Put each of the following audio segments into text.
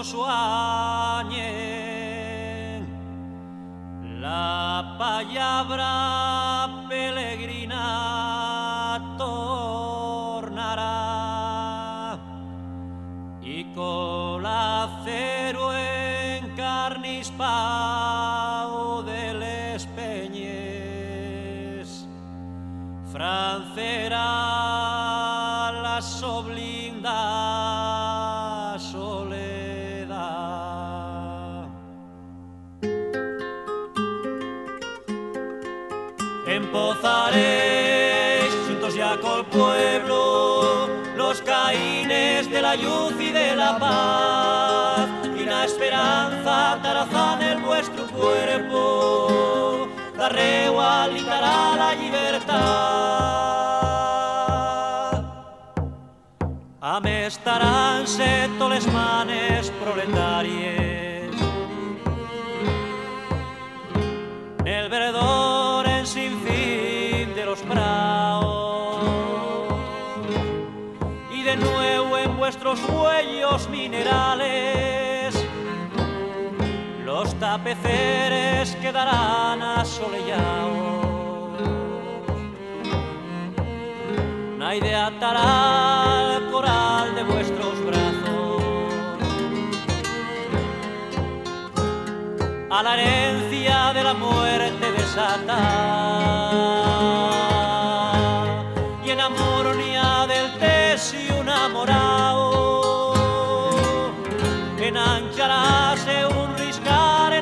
sueñen la palabra peregrina tornará y con acero en carnispao de les peñes francerá la soblinda soledad. Empozaréis juntos ya col pueblo los caínes de la luz y de la paz, y la esperanza tarazán en vuestro cuerpo, darreu alitará la libertad. Amestaránse toles manes proletarias, el verdor en sin fin de los praos, y de nuevo en vuestros huellos minerales los tapeceres quedarán asoleados. Naide atará el coral de vuestros brazos a la herencia de la muerte desatada, y en armonía del tesio enamorado enancharáse un riscar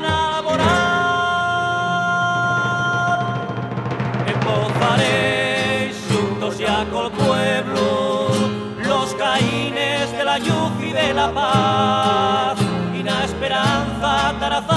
enamorar. Empozaréis juntos ya col pueblo los caínes de la luz y de la paz, y la esperanza tarazán